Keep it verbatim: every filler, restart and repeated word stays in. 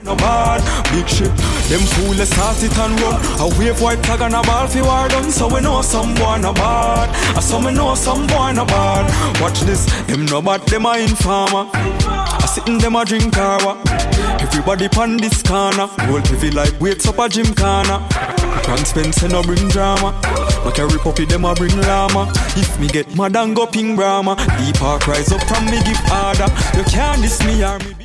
No bad, big ship. Them fool they start it and run. A wave white flag and a ball fi war done. So we know some boy no bad. I so we know some boy no bad. Watch this, them no bad, them a informer. I sitting them a drink kawa. Everybody pon this corner. Roll heavy like weights up a gym corner. Frank Spencer no bring drama. No carry puppy, them a bring llama. If me get mad and go ping Brahma, deep park rise up from me give order. You can't diss me or me.